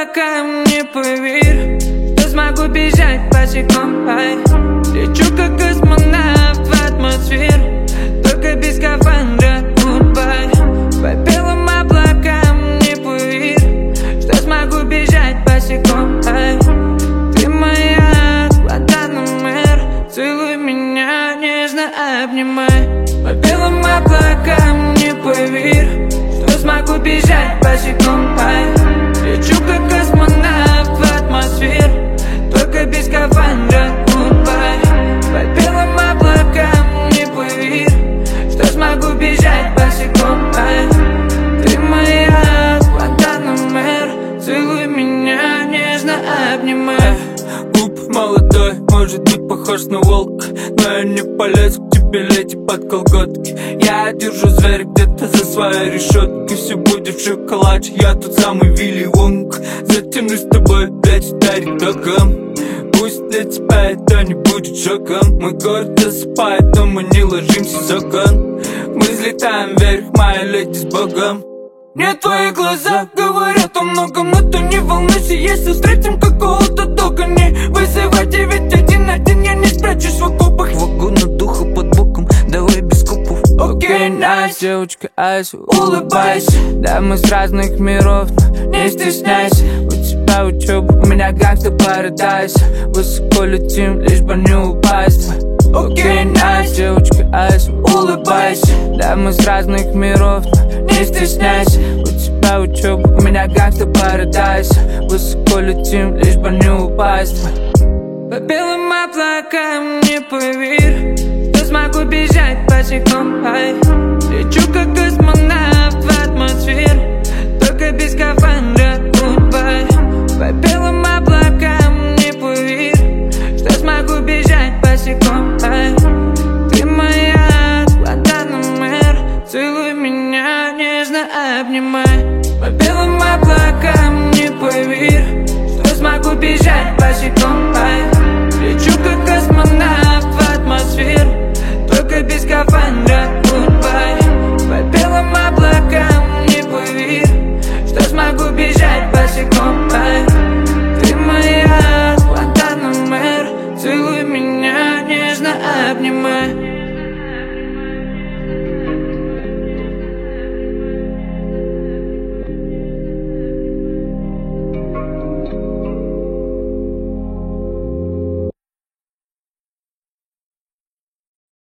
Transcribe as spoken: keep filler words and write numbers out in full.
облакам, не поверь, что смогу бежать босиком, ай. Лечу как космонавт в атмосферу, только без скафандра, goodbye. По белым облакам, не поверь, что смогу бежать босиком, ай. Ты моя Гуантанамер, целуй меня, нежно обнимай. По белым облакам, не поверь, что смогу бежать босиком, ай. Лечу как космонавт в атмосферу, только без скафандра, goodbye. По белым облакам, не поверь, что смогу бежать босиком, ай. Ты моя Гуантанамер, целуй меня, нежно обнимай. Глуп, молодой, может быть похож на волка, но я не полез к тебе, леди, под колготки. Я держу зверя где-то за своей решеткой. Все будет в шоколаде, я тот самый Вилли Вонг. Затянусь с тобой опять ударить током. Пусть для тебя это не будет шоком. Мой город засыпает, но мы не ложимся за гон. Мы взлетаем вверх, моя леди, с Богом. Мне твои глаза говорят о многом, но ты не волнуйся, если встретим какого-то дога. Не вызывайте, ведь один на один я не спрячусь в окопах. Вагона духа под боком, давай без копов. Окей, найс, девочка, айс, улыбайся. Да, мы с разных миров, но не стесняйся. У тебя учеба, у меня гангста парадайз. Высоко летим, лишь бы не упасть. Окей, найс, девочка, айс, улыбайся. Да, мы с разных миров, но не стесняйся. У тебя учеба, у меня гангста парадайз. Высоко летим, лишь бы не упасть. По белым облакам, не поверь, что смогу бежать босиком, ай. Лечу как космонавт в атмосферу, только без скафандра,